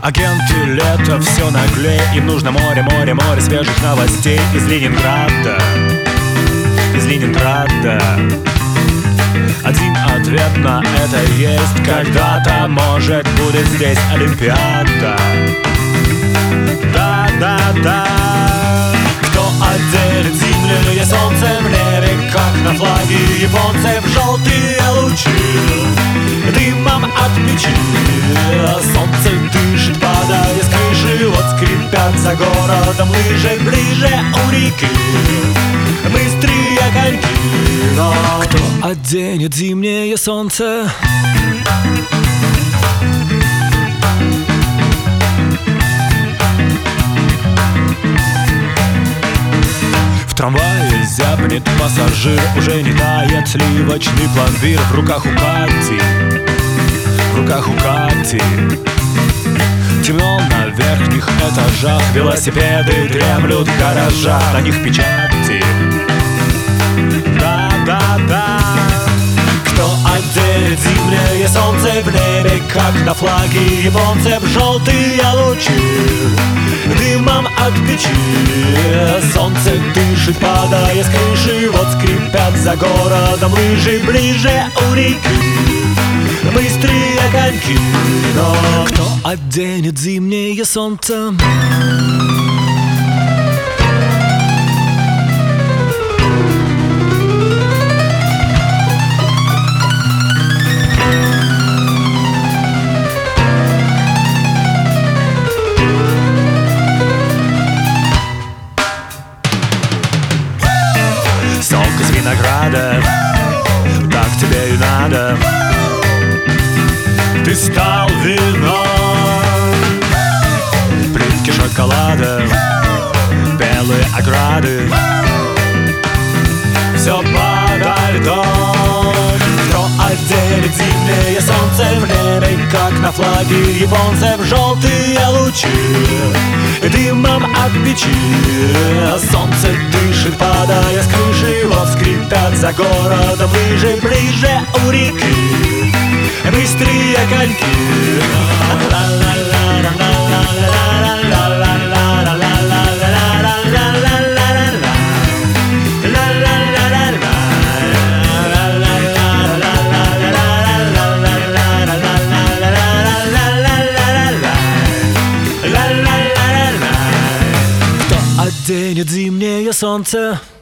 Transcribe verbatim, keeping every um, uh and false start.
Агенты лета все наглее, им нужно море, море, море свежих новостей из Ленинграда, из Ленинграда. Один ответ на это есть: когда-то, может, будет здесь Олимпиада. Да, да, да. Кто отделит зимнее солнце в небе, как на флаге японцев, желтые лучи дымом от печи. Солнце дышит, падая с крыши, вот скрипят за городом лыжи. Ближе у реки быстрые коньки. Но кто оденет зимнее солнце? В трамвае зябнет пассажир, уже не тает сливочный пломбир. В руках у Кати, в руках у Кати темно на верхних этажах. Велосипеды дремлют в гаражах, на них печати. Да, да, да. Кто оденет зимнее солнце в небе, как на флаге японцев, желтые лучи дымом от печи. Солнце дышит, падая с крыши, вот скрипят за городом лыжи. Ближе у реки быстрые коньки. Но кто оденет зимнее солнце? Сок из винограда, так тебе и надо. Ты стал вином, плитки шоколада, белые ограды, все подо льдом. Кто оденет зимнее солнце в небе, как на флаге японцев, желтые лучи дымом от печи. Солнце дышит, падая с крыши, вот скрипят за городом лыжи. Ближе у реки быстрые коньки. Кто оденет зимнее солнце?